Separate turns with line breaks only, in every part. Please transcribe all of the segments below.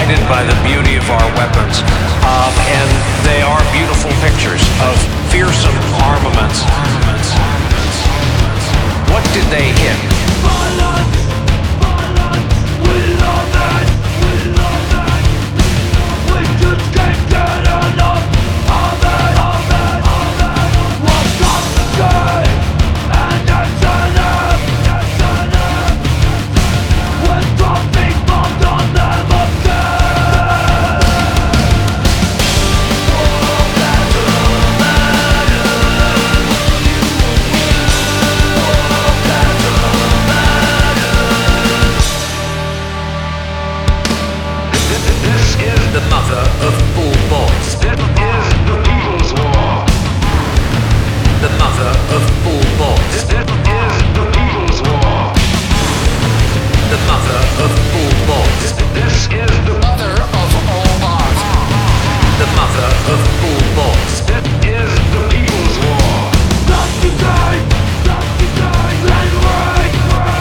delighted by the beauty of our weapons, and they are beautiful pictures of fearsome armaments. What did they hit?
Violence, violence, we love it, we love it. We just can't get enough of it, of it, of it. What's up the game? And it's enough, it's enough. We're dropping bombs on them again.
The mother of all boys.
It is the people's war.
The mother of all boys.
It is the people's war.
The mother of all boys.
This is the mother of all art.
The mother of all boys.
It is the people's war. Stop the time, and right.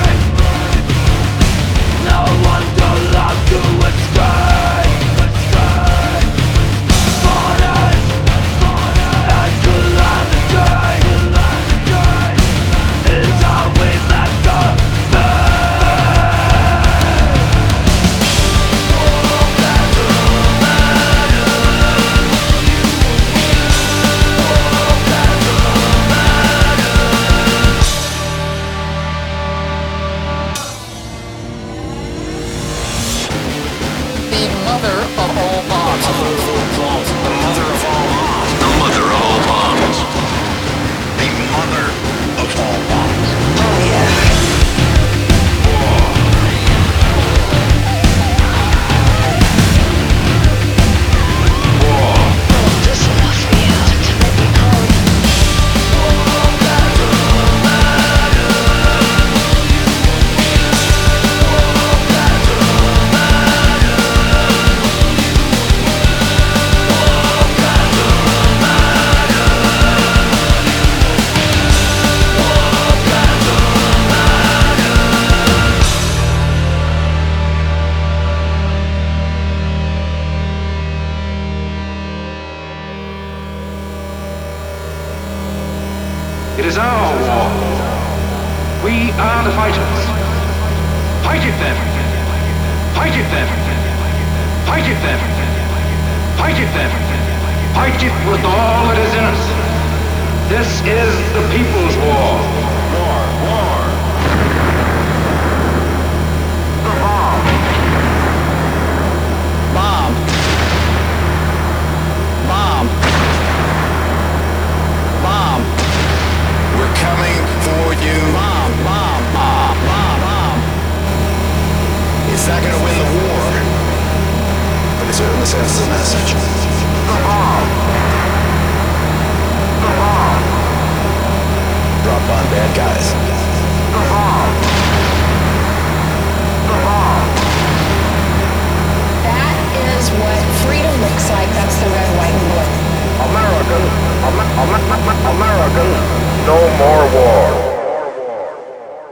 No one's allowed to escape. Violence and calamity is how we master
The mother of all bombs.
The mother of all bombs. The mother of all bombs. The mother of all bombs. Oh, yeah.
It is our war. We are the fighters. Fight it then. Fight it then. Fight it then. Fight it then. Fight it with all that is in us. This is the people's war. War. The bomb.
Bomb. Bomb. Bomb.
We're coming for you.
Bomb. Bomb. Bomb. Bomb. Bomb.
It's not going to win the war, but it certainly sends a message.
The bomb. The bomb.
Drop on bad guys.